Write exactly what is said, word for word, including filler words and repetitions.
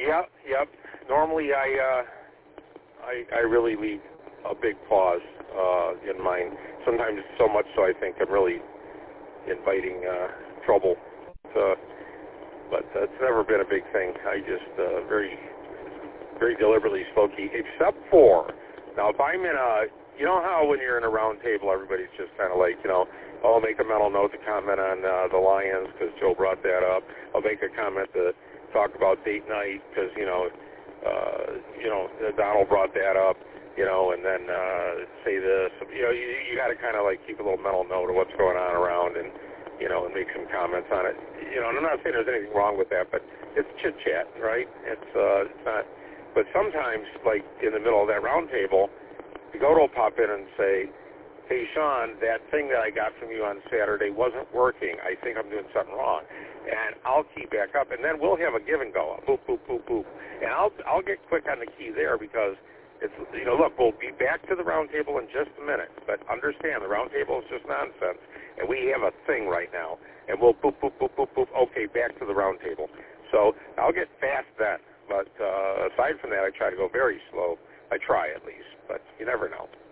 Yep, yep. Normally, I, uh, I, I really leave a big pause uh, in mine. Sometimes so much so I think I'm really inviting uh, trouble. Uh, but that's never been a big thing. I just uh, very, very deliberately slow key, except for now if I'm in a, you know how when you're in a round table, everybody's just kind of like, you know, oh, I'll make a mental note to comment on uh, the Lions because Joe brought that up. I'll make a comment to talk about date night because, you know, uh, you know, Donald brought that up, you know, and then uh, say this. You know, you, you got to kind of like keep a little mental note of what's going on around and, you know, and make some comments on it. You know, and I'm not saying there's anything wrong with that, but it's chit-chat, right? It's, uh, it's not. But sometimes, like in the middle of that round table, Vigoda will pop in and say, hey, Sean, that thing that I got from you on Saturday wasn't working. I think I'm doing something wrong. And I'll key back up, and then we'll have a give and go, a boop, boop, boop, boop. And I'll I'll get quick on the key there because it's, you know, look, we'll be back to the round table in just a minute. But understand, the round table is just nonsense, and we have a thing right now. And we'll boop, boop, boop, boop, boop, okay, back to the round table. So I'll get fast then. But uh, aside from that, I try to go very slow. I try at least, but you never know.